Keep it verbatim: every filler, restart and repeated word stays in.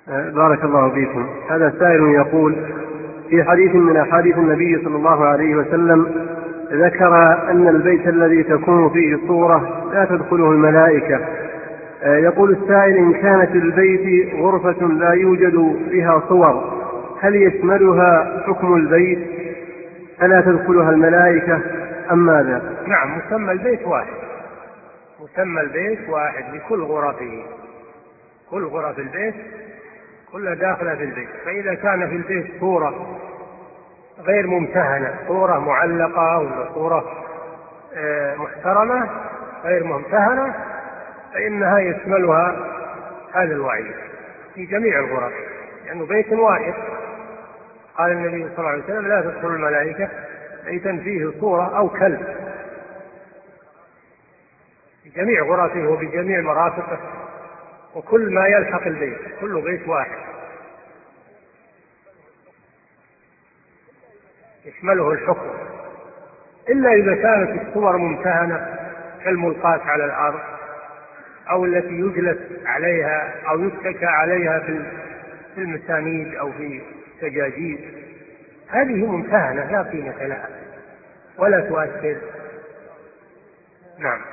بارك الله فيكم. هذا سائل يقول: في حديث من أحاديث النبي صلى الله عليه وسلم ذكر أن البيت الذي تكون فيه صورة لا تدخله الملائكة. يقول السائل: إن كانت البيت غرفة لا يوجد فيها صور هل يشملها حكم البيت فلا تدخلها الملائكة أم ماذا؟ نعم، مسمى البيت واحد، مسمى البيت واحد لكل غرفه، كل غرف البيت كلها داخلة في البيت. فإذا كان في البيت صورة غير ممتهنة، صورة معلقة ولا صورة محترمة غير ممتهنة، فإنها يشملها هذا الوعيد في جميع الغرف، لأنه بيت واحد. قال النبي صلى الله عليه وسلم: لا تدخل الملائكة بيتا فيه صورة أو كلب، في جميع غرفه وبجميع مرافقه وكل ما يلحق البيت، كله بيت واحد يشمله الحكم، إلا إذا كانت الصور ممتهنة كالملقاة على الأرض أو التي يجلس عليها أو يتكى عليها في المسانيد أو في السجاجيد، هذه ممتهنة لا قيمة لها ولا تؤثر. نعم.